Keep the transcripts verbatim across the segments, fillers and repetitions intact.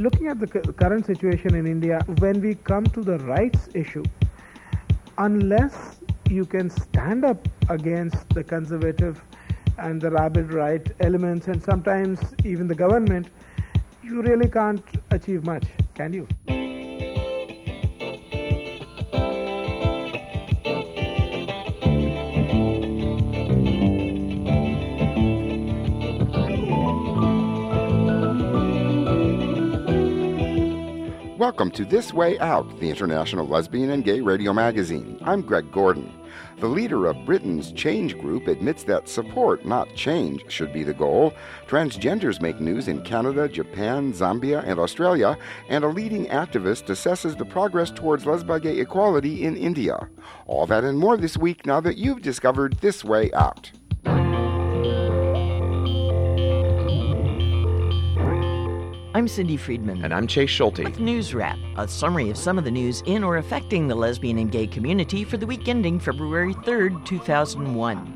looking at the current situation in India, when we come to the rights issue, unless you can stand up against the conservative and the rabid right elements, and sometimes even the government, you really can't achieve much, can you? Welcome to This Way Out, the International Lesbian and Gay Radio Magazine. I'm Greg Gordon. The leader of Britain's Change Group admits that support, not change, should be the goal. Transgenders make news in Canada, Japan, Zambia, and Australia, and a leading activist assesses the progress towards lesbian-gay equality in India. All that and more this week now that you've discovered This Way Out. I'm Cindy Friedman. And I'm Chase Schulte. With News Wrap, a summary of some of the news in or affecting the lesbian and gay community for the week ending February third, two thousand one.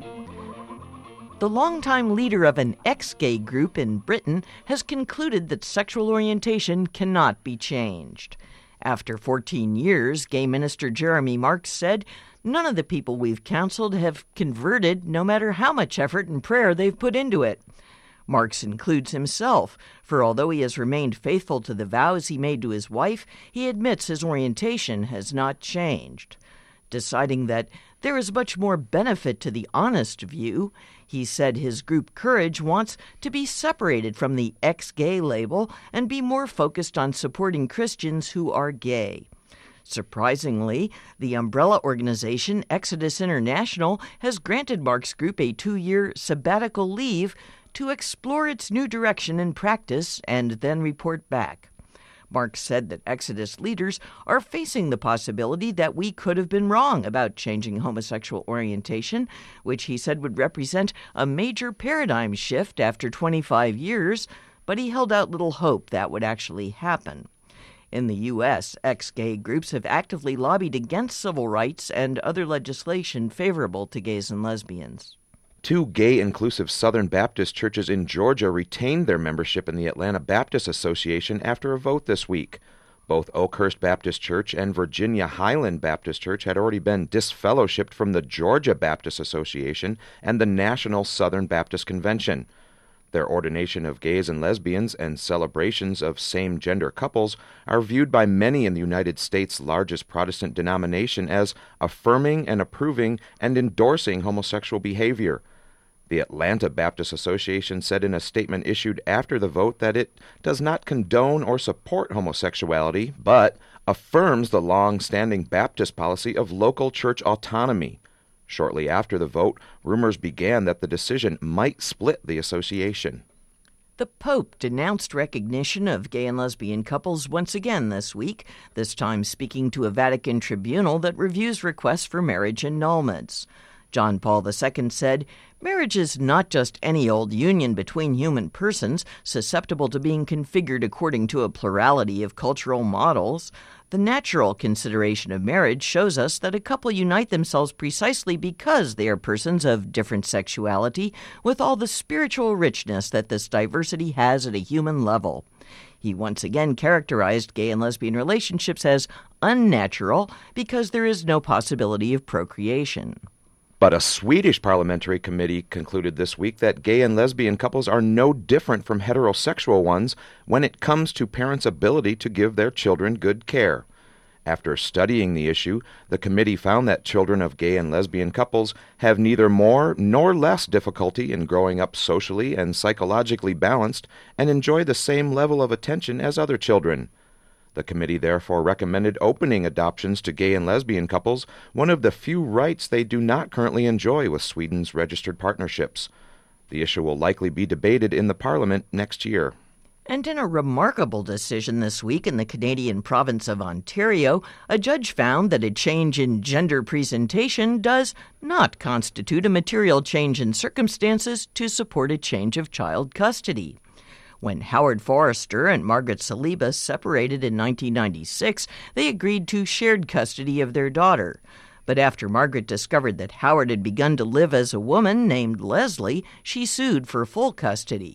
The longtime leader of an ex-gay group in Britain has concluded that sexual orientation cannot be changed. After fourteen years, gay minister Jeremy Marks said, "None of the people we've counseled have converted, no matter how much effort and prayer they've put into it." Marks includes himself, for although he has remained faithful to the vows he made to his wife, he admits his orientation has not changed. Deciding that there is much more benefit to the honest view, he said his group Courage wants to be separated from the ex-gay label and be more focused on supporting Christians who are gay. Surprisingly, the umbrella organization Exodus International has granted Marks' group a two-year sabbatical leave to explore its new direction in practice and then report back. Marks said that Exodus leaders are facing the possibility that we could have been wrong about changing homosexual orientation, which he said would represent a major paradigm shift after twenty-five years, but he held out little hope that would actually happen. In the U S, ex-gay groups have actively lobbied against civil rights and other legislation favorable to gays and lesbians. Two gay-inclusive Southern Baptist churches in Georgia retained their membership in the Atlanta Baptist Association after a vote this week. Both Oakhurst Baptist Church and Virginia Highland Baptist Church had already been disfellowshipped from the Georgia Baptist Association and the National Southern Baptist Convention. Their ordination of gays and lesbians and celebrations of same-gender couples are viewed by many in the United States' largest Protestant denomination as affirming and approving and endorsing homosexual behavior. The Atlanta Baptist Association said in a statement issued after the vote that it does not condone or support homosexuality, but affirms the long-standing Baptist policy of local church autonomy. Shortly after the vote, rumors began that the decision might split the association. The Pope denounced recognition of gay and lesbian couples once again this week, this time speaking to a Vatican tribunal that reviews requests for marriage annulments. John Paul the Second said, "Marriage is not just any old union between human persons, susceptible to being configured according to a plurality of cultural models. The natural consideration of marriage shows us that a couple unite themselves precisely because they are persons of different sexuality, with all the spiritual richness that this diversity has at a human level." He once again characterized gay and lesbian relationships as unnatural because there is no possibility of procreation. But a Swedish parliamentary committee concluded this week that gay and lesbian couples are no different from heterosexual ones when it comes to parents' ability to give their children good care. After studying the issue, the committee found that children of gay and lesbian couples have neither more nor less difficulty in growing up socially and psychologically balanced and enjoy the same level of attention as other children. The committee therefore recommended opening adoptions to gay and lesbian couples, one of the few rights they do not currently enjoy with Sweden's registered partnerships. The issue will likely be debated in the Parliament next year. And in a remarkable decision this week in the Canadian province of Ontario, a judge found that a change in gender presentation does not constitute a material change in circumstances to support a change of child custody. When Howard Forrester and Margaret Saliba separated in nineteen ninety-six, they agreed to shared custody of their daughter. But after Margaret discovered that Howard had begun to live as a woman named Leslie, she sued for full custody.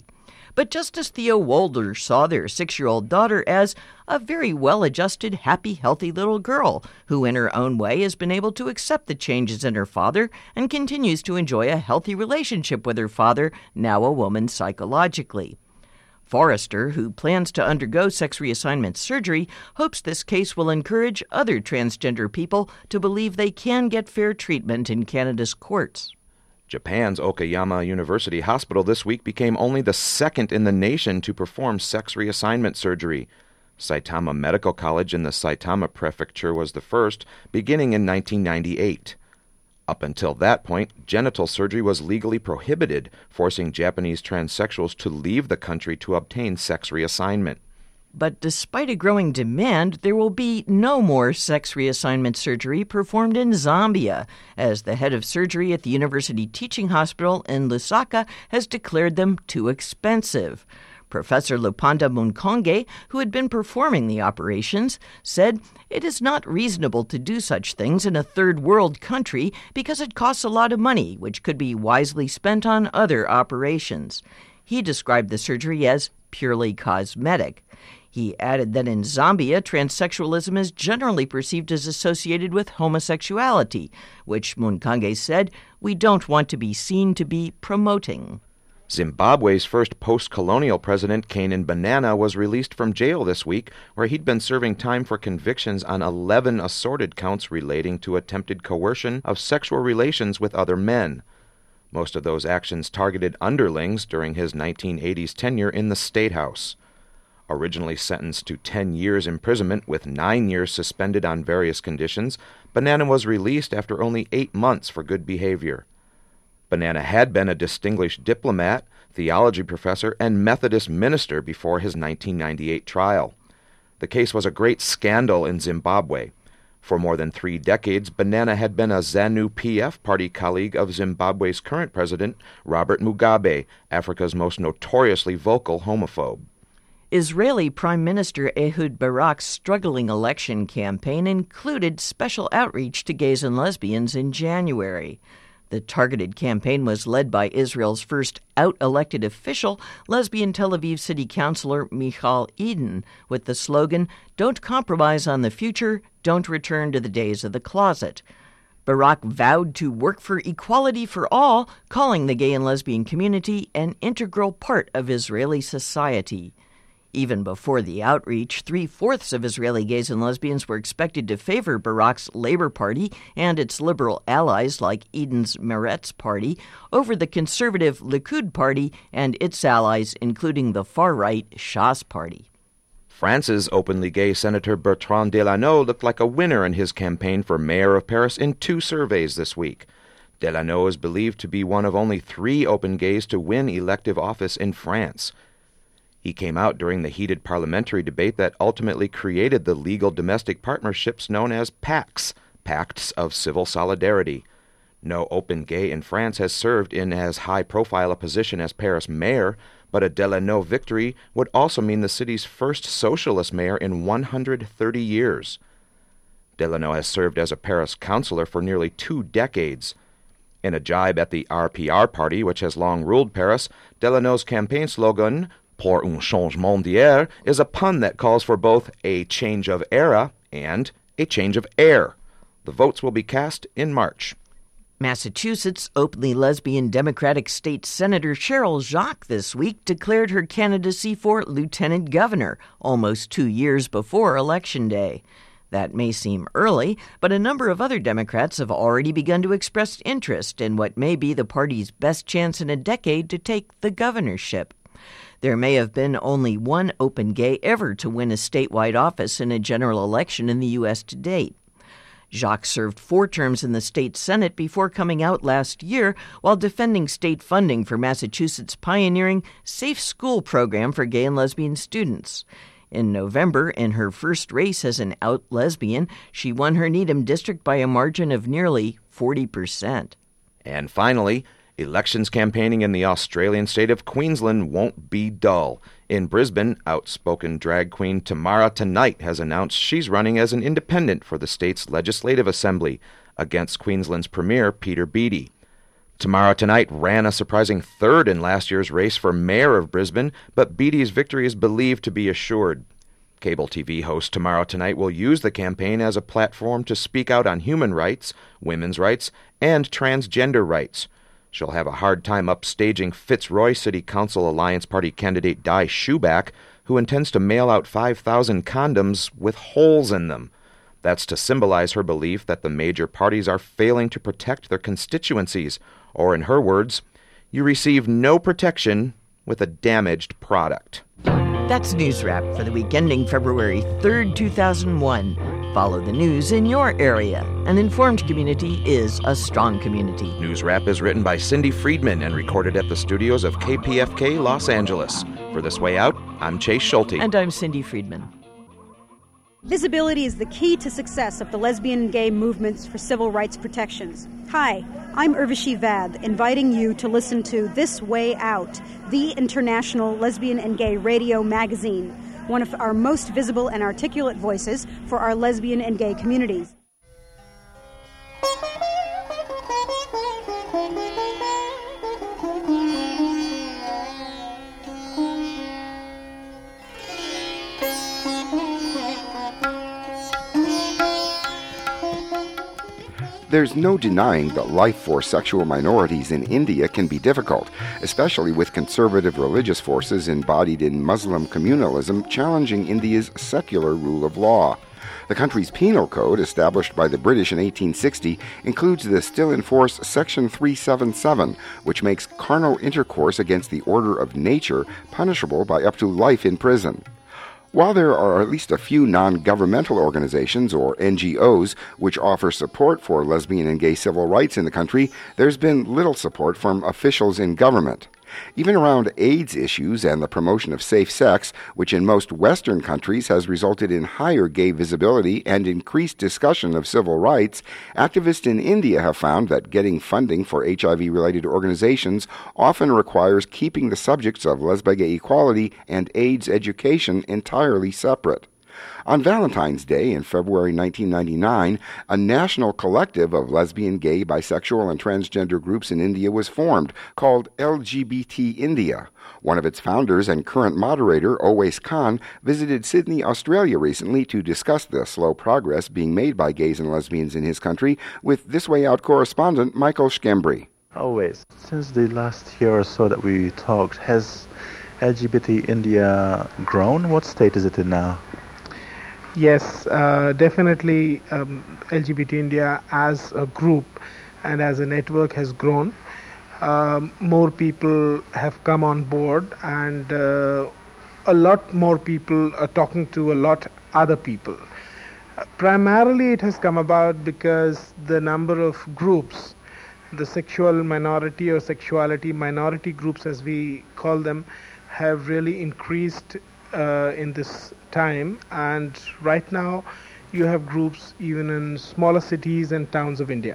but Justice Theo Wolder saw their six-year-old daughter as a very well-adjusted, happy, healthy little girl who in her own way has been able to accept the changes in her father and continues to enjoy a healthy relationship with her father, now a woman psychologically. Forrester, who plans to undergo sex reassignment surgery, hopes this case will encourage other transgender people to believe they can get fair treatment in Canada's courts. Japan's Okayama University Hospital this week became only the second in the nation to perform sex reassignment surgery. Saitama Medical College in the Saitama Prefecture was the first, beginning in nineteen ninety-eight. Up until that point, genital surgery was legally prohibited, forcing Japanese transsexuals to leave the country to obtain sex reassignment. But despite a growing demand, there will be no more sex reassignment surgery performed in Zambia, as the head of surgery at the University Teaching Hospital in Lusaka has declared them too expensive. Professor Lupanda Munkonge, who had been performing the operations, said it is not reasonable to do such things in a third world country because it costs a lot of money, which could be wisely spent on other operations. He described the surgery as purely cosmetic. He added that in Zambia, transsexualism is generally perceived as associated with homosexuality, which Munkonge said we don't want to be seen to be promoting. Zimbabwe's first post-colonial president, Canaan Banana, was released from jail this week, where he'd been serving time for convictions on eleven assorted counts relating to attempted coercion of sexual relations with other men. Most of those actions targeted underlings during his nineteen eighties tenure in the State House. Originally sentenced to ten years imprisonment with nine years suspended on various conditions, Banana was released after only eight months for good behavior. Banana had been a distinguished diplomat, theology professor, and Methodist minister before his nineteen ninety-eight trial. The case was a great scandal in Zimbabwe. For more than three decades, Banana had been a ZANU-P F party colleague of Zimbabwe's current president, Robert Mugabe, Africa's most notoriously vocal homophobe. Israeli Prime Minister Ehud Barak's struggling election campaign included special outreach to gays and lesbians in January. The targeted campaign was led by Israel's first out-elected official, lesbian Tel Aviv city councilor Michal Eden, with the slogan, "Don't compromise on the future, don't return to the days of the closet." Barak vowed to work for equality for all, calling the gay and lesbian community an integral part of Israeli society. Even before the outreach, three-fourths of Israeli gays and lesbians were expected to favor Barak's Labor Party and its liberal allies like Eden's Meretz Party over the conservative Likud Party and its allies, including the far-right Shas Party. France's openly gay Senator Bertrand Delanoë looked like a winner in his campaign for mayor of Paris in two surveys this week. Delanoë is believed to be one of only three open gays to win elective office in France. He came out during the heated parliamentary debate that ultimately created the legal domestic partnerships known as P A Cs, Pacts of Civil Solidarity. No open gay in France has served in as high-profile a position as Paris mayor, but a Delanoë victory would also mean the city's first socialist mayor in one hundred thirty years. Delanoë has served as a Paris councillor for nearly two decades. In a jibe at the R P R party, which has long ruled Paris, Delanoë's campaign slogan, Pour un changement d'ère, is a pun that calls for both a change of era and a change of air. The votes will be cast in March. Massachusetts openly lesbian Democratic State Senator Cheryl Jacques this week declared her candidacy for lieutenant governor, almost two years before Election Day. That may seem early, but a number of other Democrats have already begun to express interest in what may be the party's best chance in a decade to take the governorship. There may have been only one open gay ever to win a statewide office in a general election in the U S to date. Jacques served four terms in the state Senate before coming out last year while defending state funding for Massachusetts' pioneering Safe School program for gay and lesbian students. In November, in her first race as an out lesbian, she won her Needham district by a margin of nearly forty percent. And finally, elections campaigning in the Australian state of Queensland won't be dull. In Brisbane, outspoken drag queen Tamara Tonight has announced she's running as an independent for the state's Legislative Assembly against Queensland's Premier Peter Beattie. Tomorrow Tonight ran a surprising third in last year's race for mayor of Brisbane, but Beattie's victory is believed to be assured. Cable T V host Tomorrow Tonight will use the campaign as a platform to speak out on human rights, women's rights, and transgender rights. She'll have a hard time upstaging Fitzroy City Council Alliance Party candidate Di Schuback, who intends to mail out five thousand condoms with holes in them. That's to symbolize her belief that the major parties are failing to protect their constituencies, or in her words, you receive no protection with a damaged product. That's News Wrap for the week ending February third, two thousand one. Follow the news in your area. An informed community is a strong community. News Wrap is written by Cindy Friedman and recorded at the studios of K P F K Los Angeles. For This Way Out, I'm Chase Schulte. And I'm Cindy Friedman. Visibility is the key to success of the lesbian and gay movements for civil rights protections. Hi, I'm Urvashi Vad, inviting you to listen to This Way Out, the international lesbian and gay radio magazine, one of our most visible and articulate voices for our lesbian and gay communities. There's no denying that life for sexual minorities in India can be difficult, especially with conservative religious forces embodied in Muslim communalism challenging India's secular rule of law. The country's penal code, established by the British in eighteen sixty, includes the still in force Section three seventy-seven, which makes carnal intercourse against the order of nature punishable by up to life in prison. While there are at least a few non-governmental organizations, or N G Os, which offer support for lesbian and gay civil rights in the country, there's been little support from officials in government. Even around AIDS issues and the promotion of safe sex, which in most Western countries has resulted in higher gay visibility and increased discussion of civil rights, activists in India have found that getting funding for H I V-related organizations often requires keeping the subjects of lesbian equality and AIDS education entirely separate. On Valentine's Day in February nineteen ninety-nine, a national collective of lesbian, gay, bisexual, and transgender groups in India was formed, called L G B T India. One of its founders and current moderator, Owais Khan, visited Sydney, Australia recently to discuss the slow progress being made by gays and lesbians in his country with This Way Out correspondent Michael Schembri. Always. Since the last year or so that we talked, has L G B T India grown? What state is it in now? Yes, uh, definitely um, L G B T India as a group and as a network has grown. Um, more people have come on board, and uh, a lot more people are talking to a lot other people. Uh, primarily it has come about because the number of groups, the sexual minority or sexuality minority groups as we call them, have really increased uh, in this time, and right now you have groups even in smaller cities and towns of India.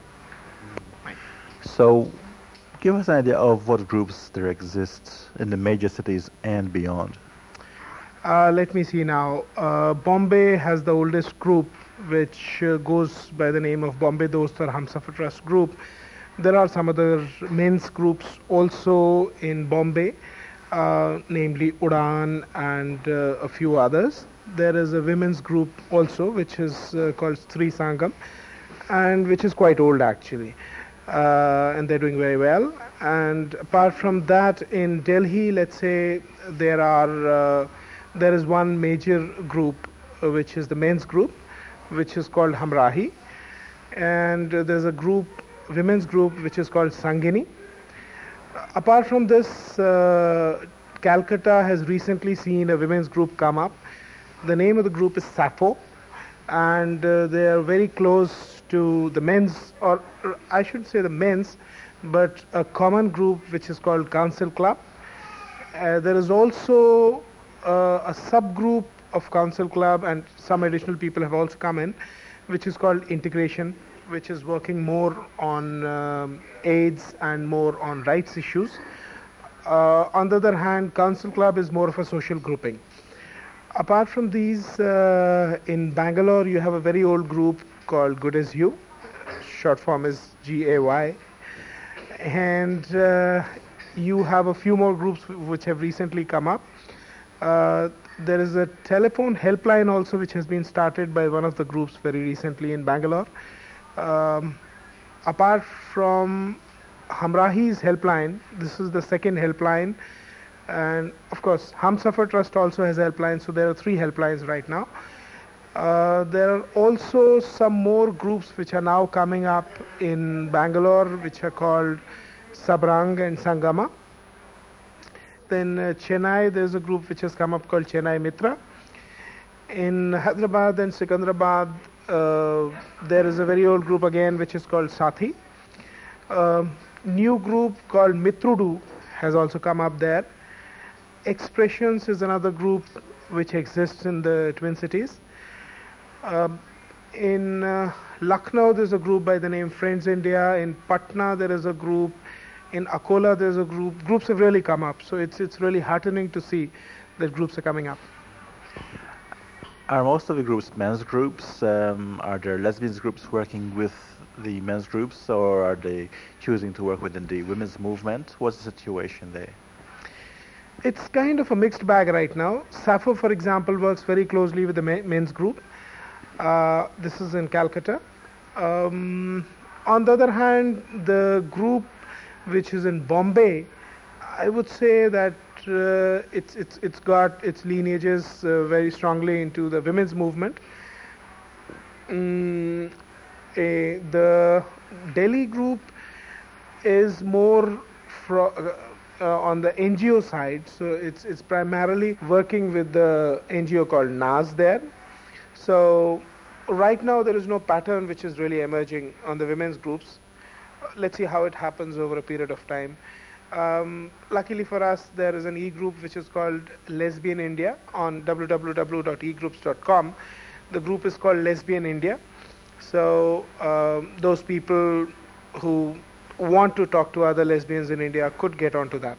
So give us an idea of what groups there exist in the major cities and beyond. Uh, let me see now. Uh, Bombay has the oldest group, which uh, goes by the name of Bombay Dost or Humsafar Trust Group. There are some other men's groups also in Bombay, uh, namely Udan and uh, a few others. There is a women's group also, which is uh, called Stree Sangam, and which is quite old actually. Uh, and they're doing very well. And apart from that, in Delhi, let's say there are uh, there is one major group, uh, which is the men's group, which is called Hamrahi, and uh, there's a group, women's group, which is called Sangini. Apart from this, uh, Calcutta has recently seen a women's group come up. The name of the group is Sappho, and uh, they are very close to the men's, or I should say the men's, but a common group which is called Council Club. Uh, there is also uh, a subgroup of Council Club, and some additional people have also come in, which is called Integration, which is working more on um, AIDS and more on rights issues. Uh, on the other hand, Council Club is more of a social grouping. Apart from these, uh, in Bangalore, you have a very old group called Good As You. Short form is G A Y. and uh, you have a few more groups which have recently come up. Uh, there is a telephone helpline also which has been started by one of the groups very recently in Bangalore. Um, apart from Hamrahi's helpline, this is the second helpline, and of course Humsafar Trust also has helplines, so there are three helplines right now. Uh, there are also some more groups which are now coming up in Bangalore, which are called Sabrang and Sangama. Then uh, Chennai, there's a group which has come up called Chennai Mitra. In Hyderabad and Secunderabad, uh, there is a very old group again which is called Sathi. Uh, new group called Mitrudu has also come up there. Expressions is another group which exists in the Twin Cities. Um, in uh, Lucknow, there's a group by the name Friends India. In Patna, there is a group. In Akola, there's a group. Groups have really come up, so it's it's really heartening to see that groups are coming up. Are most of the groups men's groups? Um, are there lesbians groups working with the men's groups, or are they choosing to work within the women's movement? What's the situation there? It's kind of a mixed bag right now. Sappho, for example, works very closely with the men's group. Uh, this is in Calcutta. Um, on the other hand, the group which is in Bombay, I would say that uh, it's it's it's got its lineages uh, very strongly into the women's movement. Mm, a, the Delhi group is more fro- uh, on the N G O side, so it's it's primarily working with the N G O called N A S there. So right now there is no pattern which is really emerging on the women's groups. Let's see how it happens over a period of time. Um, luckily for us, there is an e-group which is called Lesbian India on w w w dot e groups dot com. The group is called Lesbian India. So um, those people who want to talk to other lesbians in India could get onto that.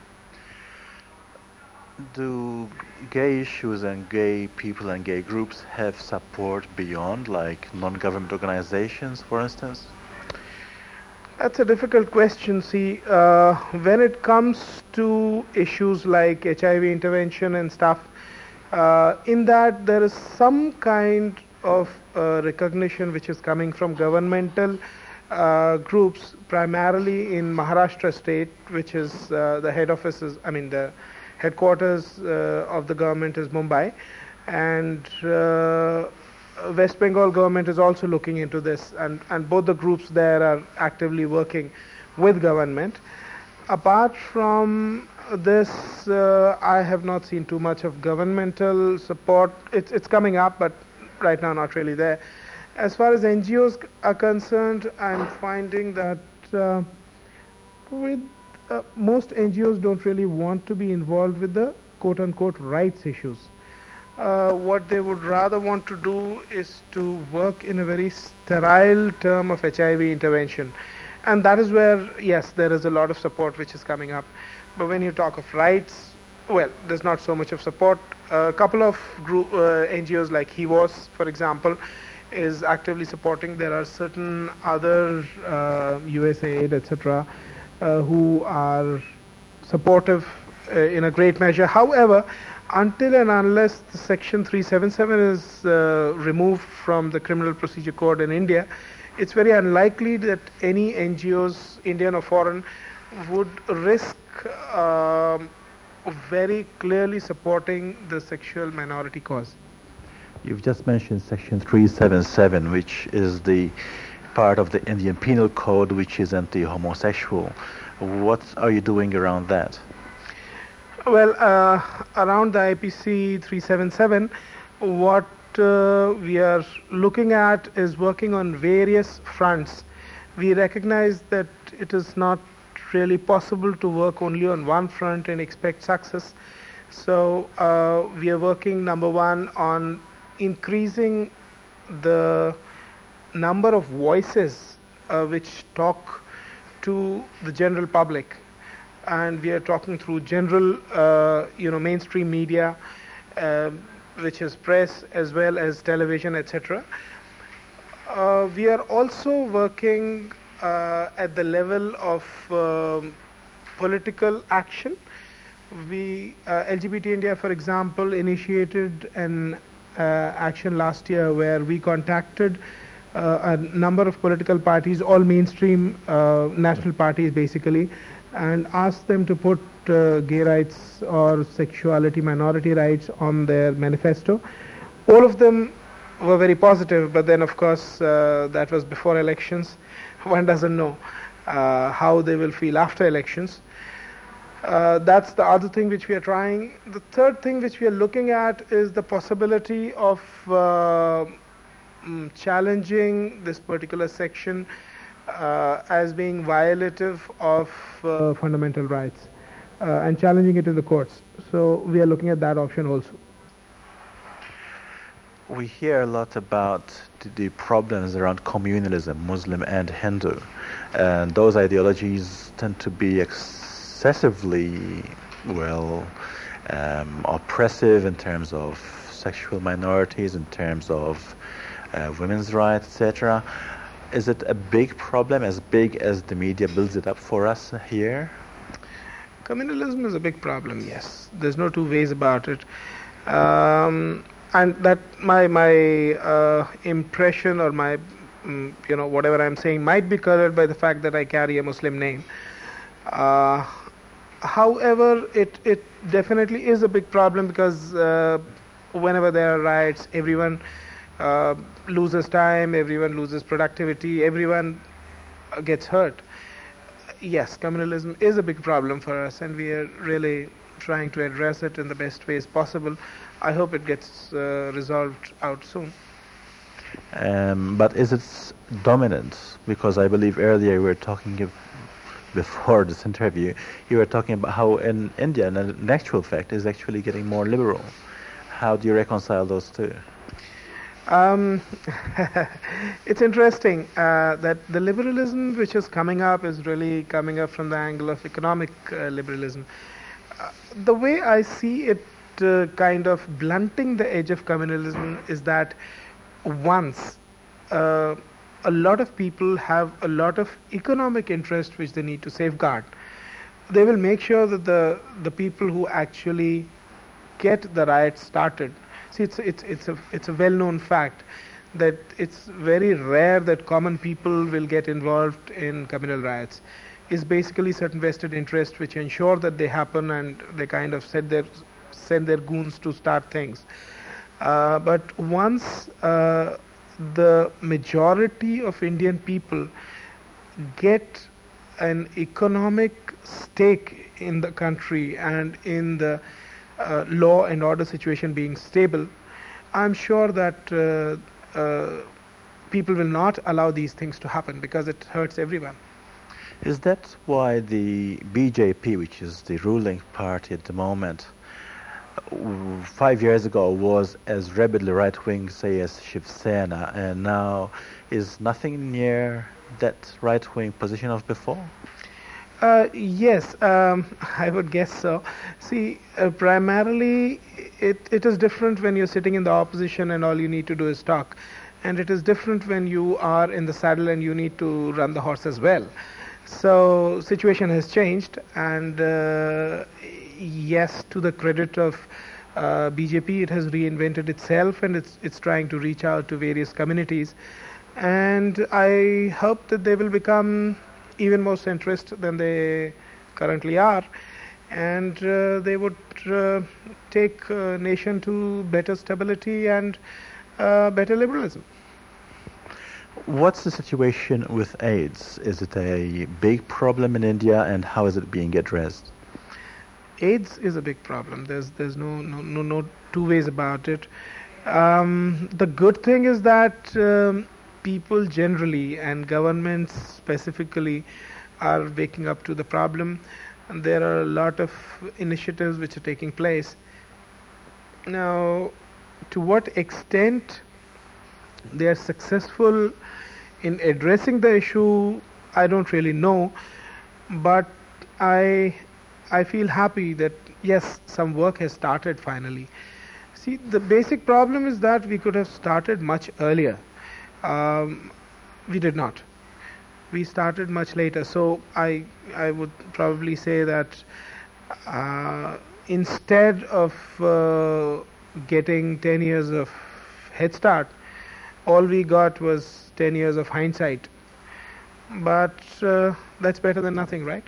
Do gay issues and gay people and gay groups have support beyond, like non-government organizations, for instance? That's a difficult question. See, uh, when it comes to issues like H I V intervention and stuff, uh, in that there is some kind of uh, recognition which is coming from governmental uh, groups, primarily in Maharashtra state, which is uh, the head office is, I mean, the headquarters uh, of the government is Mumbai, and uh, West Bengal government is also looking into this, and, and both the groups there are actively working with government. Apart from this, uh, I have not seen too much of governmental support. It's it's coming up, but right now not really there. As far as N G Os are concerned, I'm finding that uh, with uh, most N G Os don't really want to be involved with the quote-unquote rights issues. Uh, what they would rather want to do is to work in a very sterile term of H I V intervention. And that is where, yes, there is a lot of support which is coming up. But when you talk of rights, well, there's not so much of support. A couple of group, uh, N G Os like H I V O S, for example, is actively supporting. There are certain other uh, U S A I D, et cetera, uh, who are supportive uh, in a great measure. However, until and unless the Section three seventy-seven is uh, removed from the Criminal Procedure Code in India, it's very unlikely that any N G Os, Indian or foreign, would risk um, very clearly supporting the sexual minority cause. You've just mentioned Section three seventy-seven, which is the part of the Indian Penal Code which is anti-homosexual. What are you doing around that? Well, uh, around the I P C three seventy-seven, what uh, we are looking at is working on various fronts. We recognize that it is not really possible to work only on one front and expect success. So uh, we are working, number one, on increasing the number of voices uh, which talk to the general public. And we are talking through general, uh, you know, mainstream media, uh, which is press as well as television, et cetera. Uh, we are also working uh, at the level of um, political action. We, uh, L G B T India, for example, initiated an uh, action last year where we contacted uh, a number of political parties, all mainstream uh, national parties basically, and asked them to put uh, gay rights or sexuality minority rights on their manifesto. All of them were very positive, but then of course uh, that was before elections. One doesn't know uh, how they will feel after elections. Uh, that's the other thing which we are trying. The third thing which we are looking at is the possibility of uh, mm, challenging this particular section uh, as being violative of uh, fundamental rights uh, and challenging it in the courts. So we are looking at that option also. We hear a lot about the, the problems around communalism, Muslim and Hindu, and those ideologies tend to be excessively, well, um, oppressive in terms of sexual minorities, in terms of uh, women's rights, et cetera. Is it a big problem, as big as the media builds it up for us here? Communalism is a big problem, yes. There's no two ways about it. Um, and that my my uh, impression or my, um, you know, whatever I'm saying might be colored by the fact that I carry a Muslim name. Uh, however, it, it definitely is a big problem because uh, whenever there are riots, everyone uh, loses time, everyone loses productivity, everyone gets hurt. Yes, communalism is a big problem for us, and we are really trying to address it in the best ways possible. I hope it gets uh, resolved out soon. Um, but is it dominant? Because I believe earlier we were talking of, before this interview, you were talking about how in India, in actual fact, is actually getting more liberal. How do you reconcile those two? Um, it's interesting uh, that the liberalism which is coming up is really coming up from the angle of economic uh, liberalism. Uh, the way I see it uh, kind of blunting the edge of communalism is that once uh, a lot of people have a lot of economic interest which they need to safeguard, they will make sure that the, the people who actually get the riots started. See, it's it's it's a it's a well-known fact that it's very rare that common people will get involved in communal riots. It's basically certain vested interests which ensure that they happen, and they kind of set their send their goons to start things. Uh, but once uh, the majority of Indian people get an economic stake in the country and in the Uh, law and order situation being stable, I'm sure that uh, uh, people will not allow these things to happen because it hurts everyone. Is that why the B J P, which is the ruling party at the moment, five years ago was as rabidly right-wing, say, as Shiv Sena, and now is nothing near that right-wing position of before? Uh, yes, um, I would guess so. See, uh, primarily it, it is different when you're sitting in the opposition and all you need to do is talk. And it is different when you are in the saddle and you need to run the horse as well. So, situation has changed, and uh, yes, to the credit of uh, B J P, it has reinvented itself, and it's it's trying to reach out to various communities. And I hope that they will become even more centrist than they currently are, and uh, they would uh, take a nation to better stability and uh, better liberalism. What's the situation with AIDS? Is it a big problem in India, and how is it being addressed? AIDS is a big problem. There's there's no no no, no two ways about it. Um, the good thing is that um, people generally and governments specifically are waking up to the problem, and there are a lot of initiatives which are taking place. Now, to what extent they are successful in addressing the issue, I don't really know, but I I feel happy that yes, some work has started finally. See, the basic problem is that we could have started much earlier. Um, we did not. we started much later. So I I would probably say that uh, instead of uh, getting ten years of head start, all we got was ten years of hindsight. But uh, that's better than nothing, right?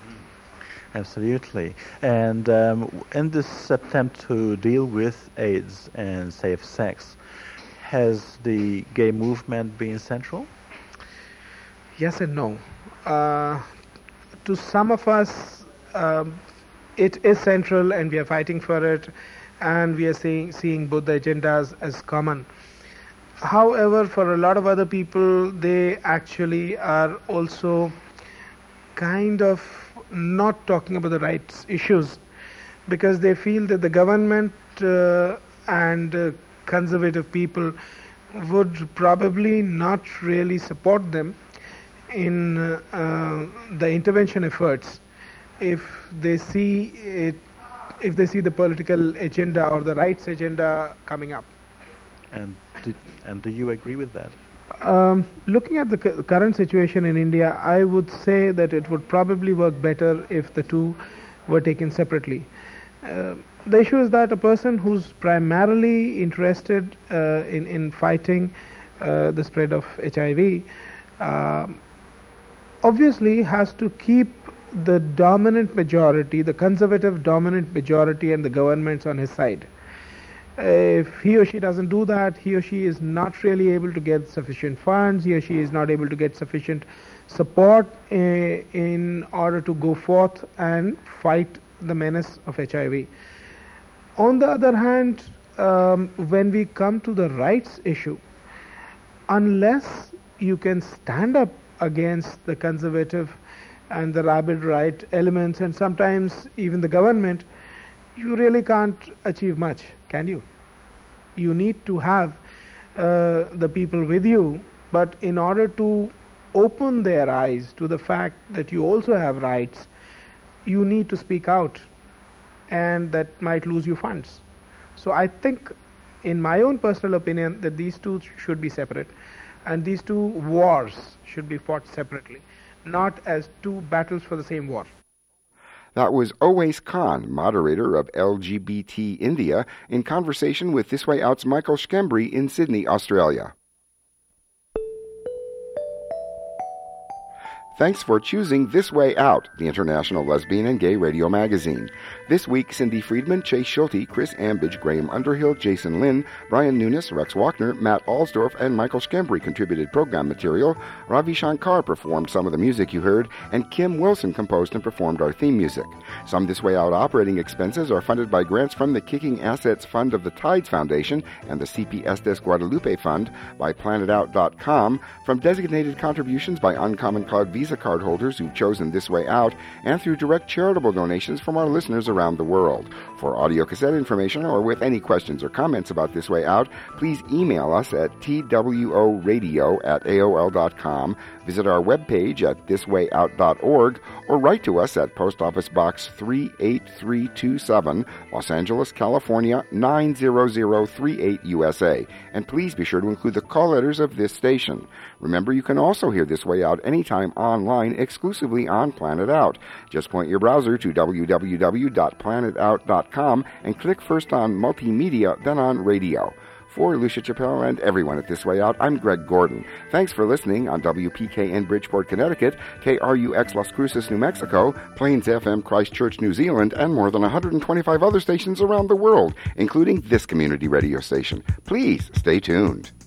Absolutely. And um, in this attempt to deal with AIDS and safe sex, has the gay movement been central? Yes and no. Uh, to some of us, um, it is central and we are fighting for it, and we are seeing, seeing both the agendas as common. However, for a lot of other people, they actually are also kind of not talking about the rights issues, because they feel that the government uh, and uh, conservative people would probably not really support them in uh, uh, the intervention efforts if they see it, if they see the political agenda or the rights agenda coming up. And do, and do you agree with that? Um, looking at the cu- current situation in India, I would say that it would probably work better if the two were taken separately. Uh, the issue is that a person who's primarily interested uh, in, in fighting uh, the spread of H I V uh, obviously has to keep the dominant majority, the conservative dominant majority and the governments on his side. If he or she doesn't do that, he or she is not really able to get sufficient funds, he or she is not able to get sufficient support uh, in order to go forth and fight the menace of H I V. On the other hand, um, when we come to the rights issue, unless you can stand up against the conservative and the rabid right elements, and sometimes even the government, you really can't achieve much, can you? You need to have uh, the people with you, but in order to open their eyes to the fact that you also have rights, you need to speak out, and that might lose you funds. So I think, in my own personal opinion, that these two should be separate, and these two wars should be fought separately, not as two battles for the same war. That was Owais Khan, moderator of L G B T India, in conversation with This Way Out's Michael Schembri in Sydney, Australia. Thanks for choosing This Way Out, the International Lesbian and Gay Radio Magazine. This week, Cindy Friedman, Chase Schulte, Chris Ambidge, Graham Underhill, Jason Lynn, Brian Nunes, Rex Wachner, Matt Alsdorf, and Michael Schembri contributed program material. Ravi Shankar performed some of the music you heard, and Kim Wilson composed and performed our theme music. Some This Way Out operating expenses are funded by grants from the Kicking Assets Fund of the Tides Foundation and the C P Estes Guadalupe Fund, by planet out dot com, from designated contributions by Uncommon Cloud Visa card holders who've chosen This Way Out, and through direct charitable donations from our listeners around the world. For audio cassette information or with any questions or comments about This Way Out, please email us at tworadio at A O L dot com, visit our webpage at this way out dot org, or write to us at Post Office Box three eight three two seven, Los Angeles, California nine zero zero three eight, U S A. And please be sure to include the call letters of this station. Remember, you can also hear This Way Out anytime online exclusively on Planet Out. Just point your browser to w w w dot planet out dot com and click first on Multimedia, then on Radio. For Lucia Chappelle and everyone at This Way Out, I'm Greg Gordon. Thanks for listening on W P K N Bridgeport, Connecticut, K R U X Las Cruces, New Mexico, Plains F M Christchurch, New Zealand, and more than one hundred twenty-five other stations around the world, including this community radio station. Please stay tuned.